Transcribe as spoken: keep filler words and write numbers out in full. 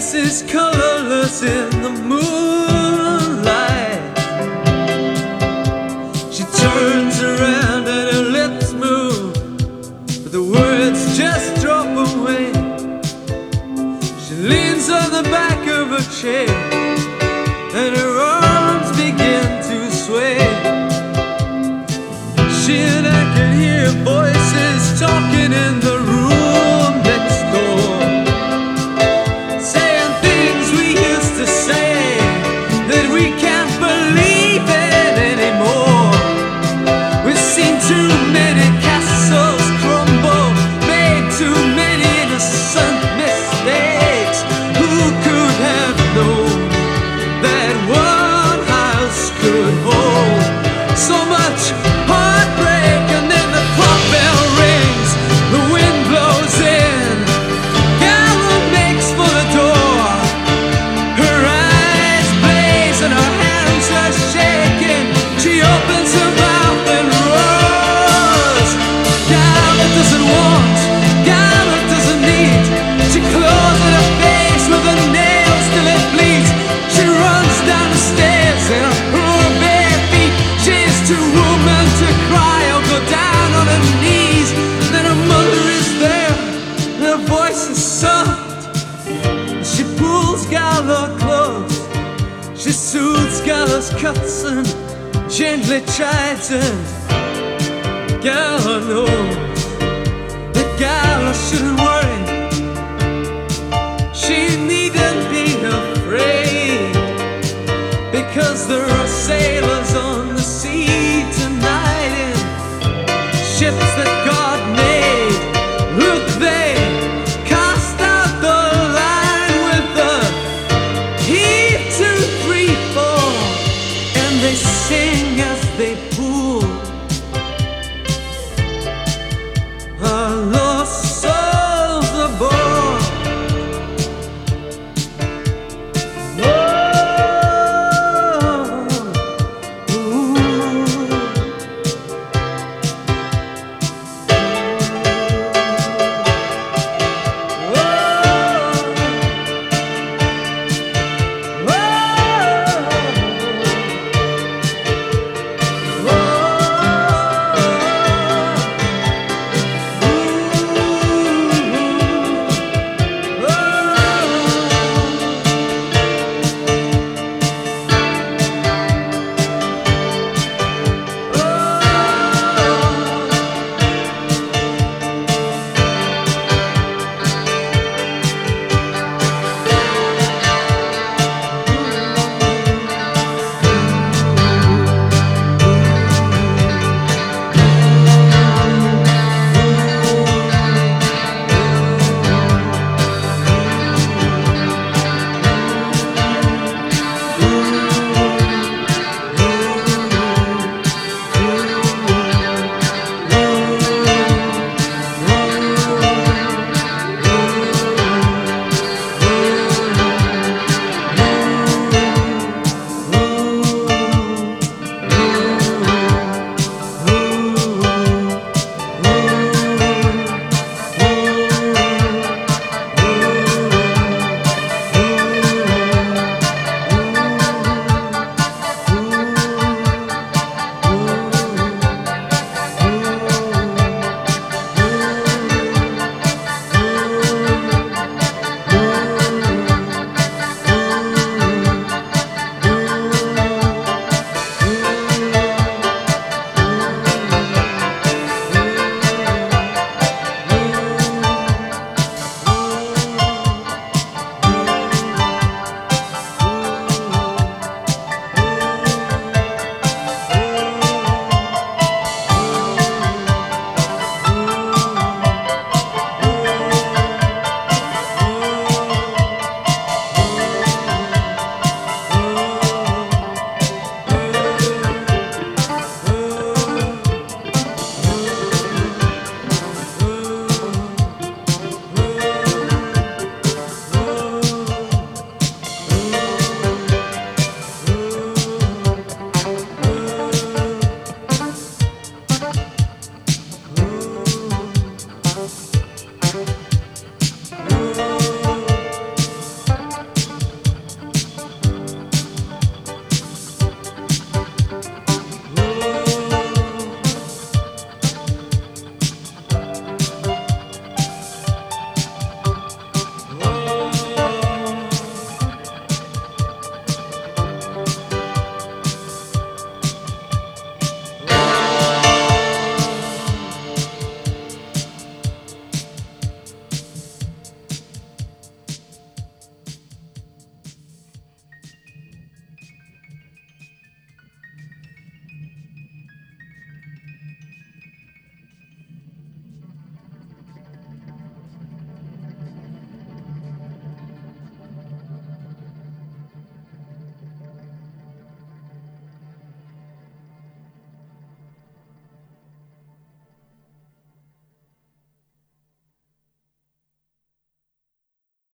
face is colorless in the moonlight. She turns around and her lips move, but the words just drop away. She leans on the back of her chair and her arms begin to sway. She and I can hear voices talking in the room next door, saying things we used to say that we can't believe in anymore. We've seen too many castles crumble, made too many innocent mistakes. Who could have known that one house could hold so much heartbreak? And then the clock bell rings, the wind blows in, Gala makes for the door. Her eyes blaze and her hands are shaking. She opens her mouth and roars. Gala doesn't want, Gala doesn't need. She closes her face with her nails till it bleeds. She runs down the stairs in her poor bare feet. She's too woman to cry or go down on her knees. Then her mother is there, and her voice is soft. She pulls Gala close, she soothes Gala's cuts and gently chides her. Gala knows that Gala shouldn't